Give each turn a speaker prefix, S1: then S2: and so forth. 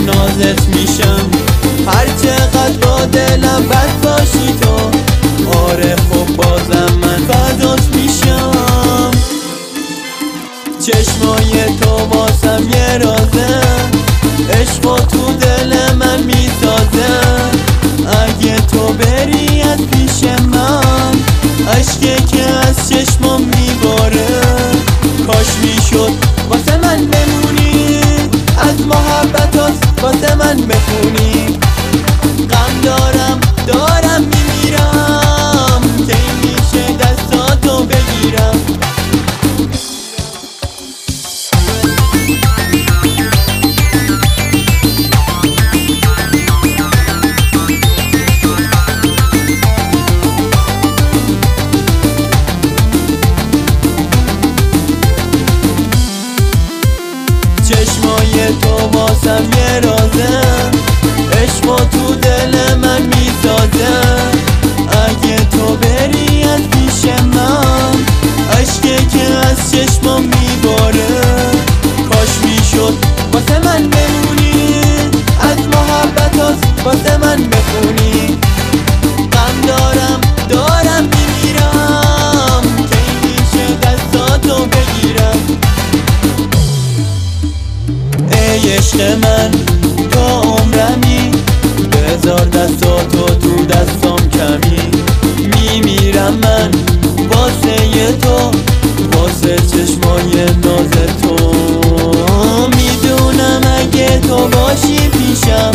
S1: نازت میشم، هر چقدر با دلم بد باشی تو. آره خب بازم من فدات میشم. چشمای تو واسم یه رازه، عشق و تو دل من میسازه. اگه تو بری از پیش من، عشقی که از چشمم میباره. کاش میشد واسه من بمونی، از محبتات واسه من بخونی. غم دارم میمیرم، کی میشه دستاتو بگیرم. چشمای تو واسم یه رازه، عشق و تو دل من میسازه. اگه تو بری از پیش من، عشقی که از چشمم میباره. کاش میشد واسه من بمونی، از محبتات واسه من بخونی. غم دارم میمیرم، کی میشه دستاتو بگیرم. ای عشق من تو عمرمی، بذار دستاتو تو دستام کمی. میمیرم من واسه تو، واسه چشمای ناز تو. میدونم اگه تو باشی پیشم،